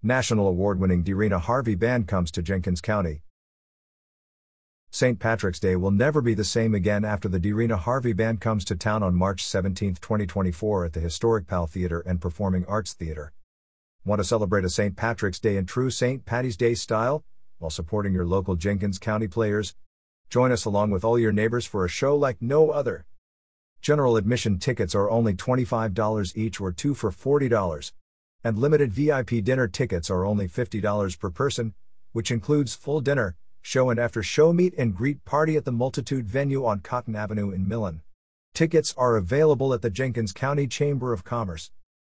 National award-winning Dereena Harvey Band comes to Jenkins County. St. Patrick's Day will never be the same again after the Dereena Harvey Band comes to town on March 17, 2024 at the historic Pal Theatre and Performing Arts Theatre. Want to celebrate a St. Patrick's Day in true St. Patty's Day style, while supporting your local Jenkins County players? Join us along with all your neighbors for a show like no other. General admission tickets are only $25 each or two for $40. And limited VIP dinner tickets are only $50 per person, which includes full dinner, show and after-show meet and greet party at the Multitude venue on Cotton Avenue in Millen. Tickets are available at the Jenkins County Chamber of Commerce.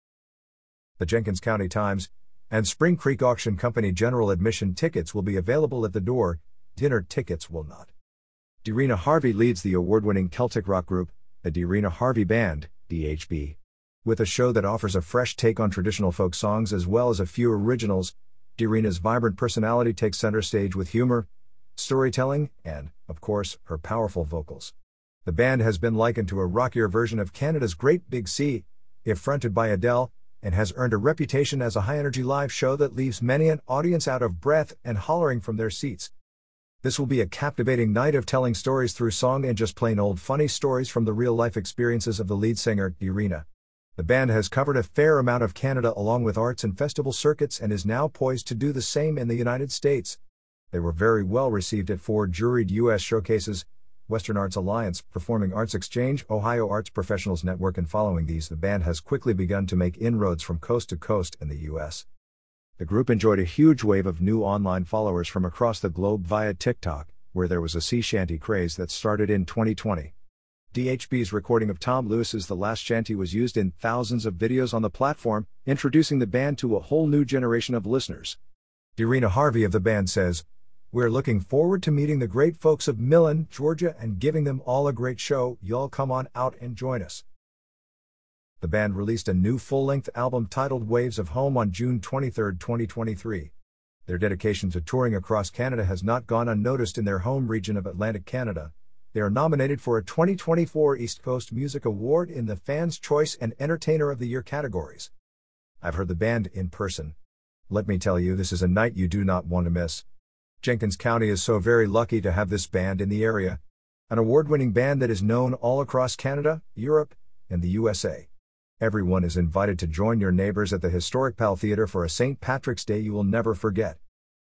The Jenkins County Times and Spring Creek Auction Company general admission tickets will be available at the door, dinner tickets will not. Dereena Harvey leads the award-winning Celtic rock group, the Dereena Harvey Band, DHB. With a show that offers a fresh take on traditional folk songs as well as a few originals, Dereena's vibrant personality takes center stage with humor, storytelling, and, of course, her powerful vocals. The band has been likened to a rockier version of Canada's Great Big Sea, if fronted by Adele, and has earned a reputation as a high-energy live show that leaves many an audience out of breath and hollering from their seats. This will be a captivating night of telling stories through song and just plain old funny stories from the real-life experiences of the lead singer, Dereena. The band has covered a fair amount of Canada along with arts and festival circuits and is now poised to do the same in the United States. They were very well received at 4 juried U.S. showcases, Western Arts Alliance, Performing Arts Exchange, Ohio Arts Professionals Network, and following these the band has quickly begun to make inroads from coast to coast in the U.S. The group enjoyed a huge wave of new online followers from across the globe via TikTok, where there was a sea shanty craze that started in 2020. DHB's recording of Tom Lewis's The Last Shanty was used in thousands of videos on the platform, introducing the band to a whole new generation of listeners. Dereena Harvey of the band says, "We're looking forward to meeting the great folks of Millen, Georgia and giving them all a great show. Y'all come on out and join us." The band released a new full-length album titled Waves of Home on June 23, 2023. Their dedication to touring across Canada has not gone unnoticed in their home region of Atlantic Canada. They are nominated for a 2024 East Coast Music Award in the Fans' Choice and Entertainer of the Year categories. I've heard the band in person. Let me tell you, this is a night you do not want to miss. Jenkins County is so very lucky to have this band in the area. An award-winning band that is known all across Canada, Europe, and the USA. Everyone is invited to join your neighbors at the historic Pal Theatre for a St. Patrick's Day you will never forget.